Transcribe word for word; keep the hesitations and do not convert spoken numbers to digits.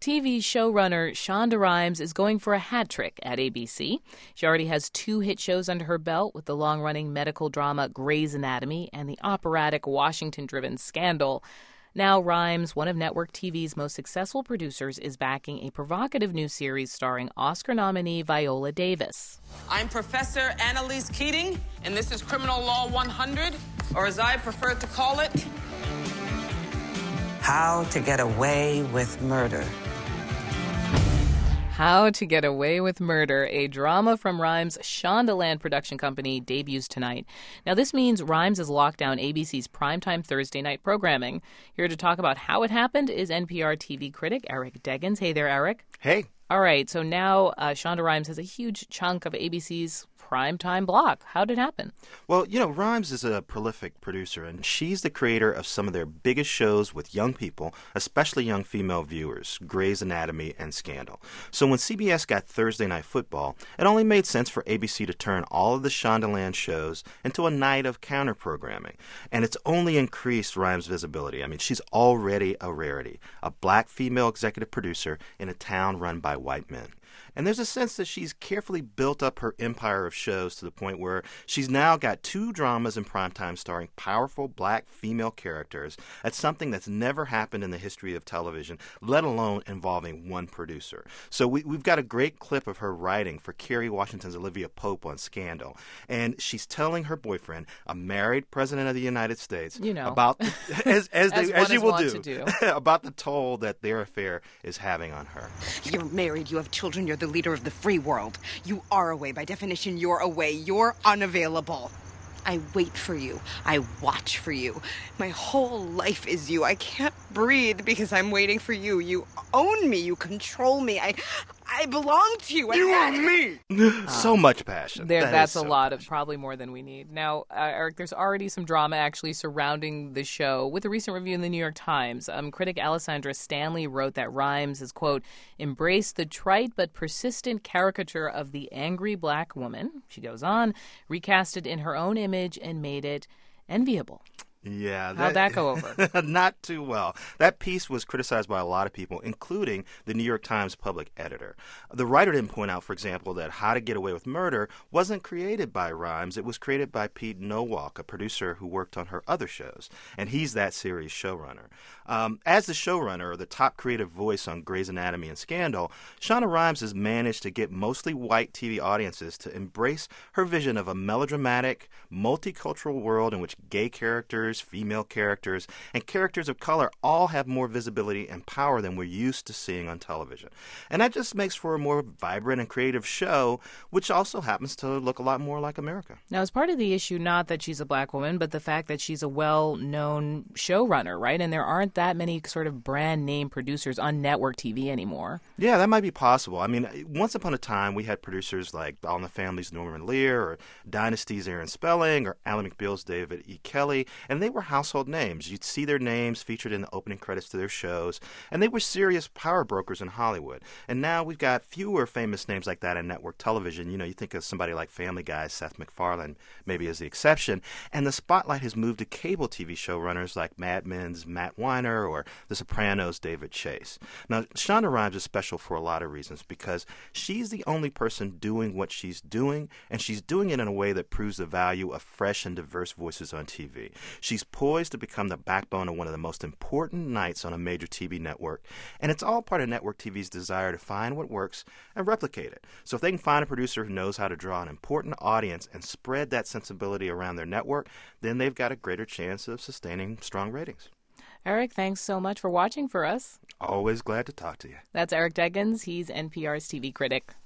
T V showrunner Shonda Rhimes is going for a hat trick at A B C. She already has two hit shows under her belt with the long-running medical drama Grey's Anatomy and the operatic Washington-driven Scandal. Now Rhimes, one of network T V's most successful producers, is backing a provocative new series starring Oscar nominee Viola Davis. I'm Professor Annalise Keating, and this is Criminal Law one hundred, or as I prefer to call it, How to Get Away with Murder. How to Get Away with Murder, a drama from Rhimes' Shondaland production company, debuts tonight. Now, this means Rhimes has locked down A B C's primetime Thursday night programming. Here to talk about how it happened is N P R T V critic Eric Deggans. Hey there, Eric. Hey. All right, so now uh, Shonda Rhimes has a huge chunk of A B C's primetime block. How did it happen? Well, you know, Rhimes is a prolific producer, and she's the creator of some of their biggest shows with young people, especially young female viewers, Grey's Anatomy and Scandal. So when C B S got Thursday Night Football, it only made sense for A B C to turn all of the Shondaland shows into a night of counter-programming. And it's only increased Rhimes' visibility. I mean, she's already a rarity, a black female executive producer in a town run by white men. And there's a sense that she's carefully built up her empire of shows to the point where she's now got two dramas in primetime starring powerful black female characters. That's something that's never happened in the history of television, let alone involving one producer. So we, we've got a great clip of her writing for Kerry Washington's Olivia Pope on Scandal. And she's telling her boyfriend, a married president of the United States, you know, about the, as, as, as, they, as you will do, do. about the toll that their affair is having on her. You're married, you have children, you're the leader of the free world. You are away. By definition, you're away. You're unavailable. I wait for you. I watch for you. My whole life is you. I can't breathe because I'm waiting for you. You own me. You control me. I I belong to you. You own me. So much passion. There, that that's so a lot passion. of probably more than we need. Now, uh, Eric, there's already some drama actually surrounding the show. With a recent review in the New York Times, um, critic Alessandra Stanley wrote that Rhimes has, quote, embraced the trite but persistent caricature of the angry black woman. She goes on, recast it in her own image and made it enviable. Yeah. That, How'd that go over? Not too well. That piece was criticized by a lot of people, including the New York Times public editor. The writer didn't point out, for example, that How to Get Away with Murder wasn't created by Rhimes. It was created by Pete Nowalk, a producer who worked on her other shows, and he's that series' showrunner. Um, as the showrunner, or the top creative voice on Grey's Anatomy and Scandal, Shonda Rhimes has managed to get mostly white T V audiences to embrace her vision of a melodramatic, multicultural world in which gay characters, female characters, and characters of color all have more visibility and power than we're used to seeing on television. And that just makes for a more vibrant and creative show, which also happens to look a lot more like America. Now, is part of the issue not that she's a black woman, but the fact that she's a well-known showrunner, right? And there aren't that many sort of brand-name producers on network T V anymore. Yeah, that might be possible. I mean, once upon a time, we had producers like All in the Family's Norman Lear, or Dynasty's Aaron Spelling, or Ally McBeal's David E. Kelly, and they were household names. You'd see their names featured in the opening credits to their shows, and they were serious power brokers in Hollywood. And now we've got fewer famous names like that in network television. You know, you think of somebody like Family Guy, Seth MacFarlane, maybe as the exception, and the spotlight has moved to cable T V showrunners like Mad Men's Matt Weiner or The Sopranos' David Chase. Now, Shonda Rhimes is special for a lot of reasons because she's the only person doing what she's doing, and she's doing it in a way that proves the value of fresh and diverse voices on T V. She's poised to become the backbone of one of the most important nights on a major T V network, and it's all part of network T V's desire to find what works and replicate it. So if they can find a producer who knows how to draw an important audience and spread that sensibility around their network, then they've got a greater chance of sustaining strong ratings. Eric, thanks so much for watching for us. Always glad to talk to you. That's Eric Deggans. He's N P R's T V critic.